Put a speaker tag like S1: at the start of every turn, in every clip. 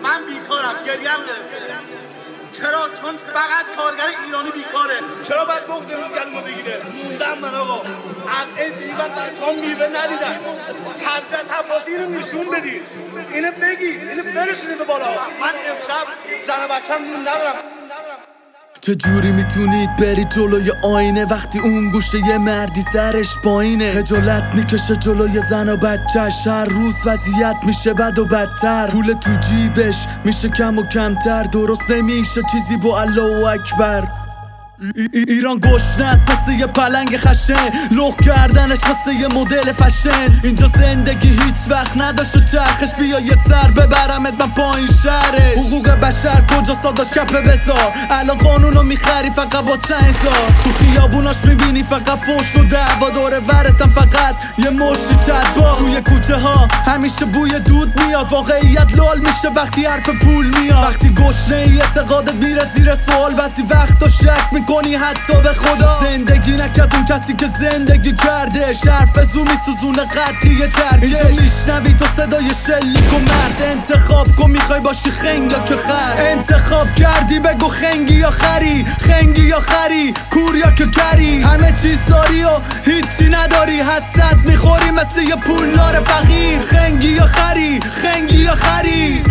S1: من بیکارم، گریم گرفته. چرا؟ چون فقط کارگر ایرانی بیکاره. چرا باید بغض امروز گلومو بگیره؟ موندم من آقا، از این دیگر بچه‌ها میوه ندیدن. حضرت عباسی رو نشون بدید، اینو بگید، اینو برسونید به بالا. من امشب زن و بچه‌م ندارم.
S2: چجوری میتونید برید جلوی آینه وقتی اون گوشه یه مردی سرش پایینه؟ خجالت میکشه جلوی زن و بچهش، هر روز وضعیت میشه بد و بدتر، پول تو جیبش میشه کم و کمتر، درست نمیشه چیزی با الله اکبر. ایران گشنه است مثل یه پلنگ خشن، لخ کردنش مثل یه مدل فشن. اینجا زندگی هیچ وقت نداشت چرخش، بیا یه سر ببرمت من پایین شهرش. حقوق بشر کجا ساداش کپه بذار، الان قانونو میخری فقط با چند هزار. تو خیابوناش میبینی فقط فوش و دعوا، دور ورتم فقط یه مشتی چدبا. توی کوچه ها همیشه بوی دود میاد، واقعیت لال میشه وقتی حرف پول میاد. وقتی گشنه ای اعتقادت میره زیر سوال، بعضی وقتا شک کنی حتی به خدا. زندگی نکرد اون کسی که زندگی کرده، شرف به زو میسوزونه قطعی ترکش. اینجا میشنوی تو صدای شلیک و مرد، انتخاب کن میخوای باشی خنگ یا که خر. انتخاب کردی بگو خنگی یا خری، خنگی یا خری، کور یا که کری. همه چیز داری و هیچی نداری، حسرت میخوری مثل یه پولدار فقیر. خنگی یا خری، خنگی یا خری،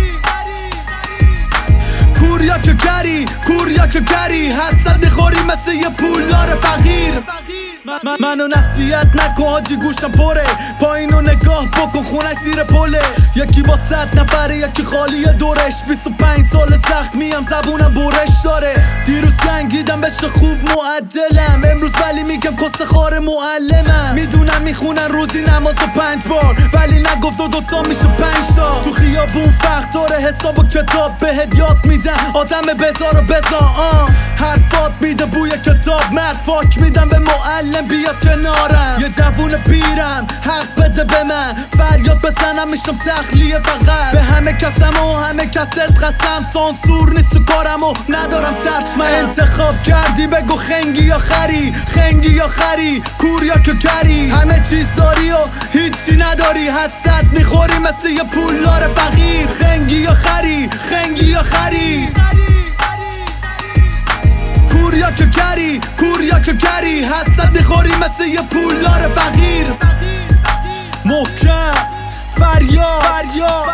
S2: کور یا که کری، کور یا که کری. حسد میخوری مثل یه پولدار فقیر. منو نصیحت نکن حاجی گوشم پره، پایینو نگاه بکن خونش زیر پله. یکی با 100 نفره یکی خالی دورش، 25 سال سخت میم زبونم برش داره. دیروز جنگیدم بشه خوب معدلم، امروز ولی میگم کس خار معلمم. میدونم میخونن روزی نمازو 5 بار، ولی نگفت و دوتا میشه 5 تا. تو خیابون فرق داره حساب و کتاب بهت یاد میدن، آدم بذار و بذار حرفات میده بوی کتاب. مرد فاک میدم به معلم بیاد کنارم، یه جوون پیرم حق بده به من، فریاد بزنم میشم تخلیه فقط. به همه کسم و همه کسلت قسم، سانسور نیست تو کارم و ندارم ترس من. انتخاب کردی بگو خنگی یا خری، خنگی یا خری، کور یا که کری. همه چیز داری و هیچی نداری، حسد میخوری مثل یه پولدار فقیر. خنگی یا خری، خنگی یا خری، کور یا که کری، کور یا که کری. حسد میخوری مثل یه پولدار فقیر. محکم فریاد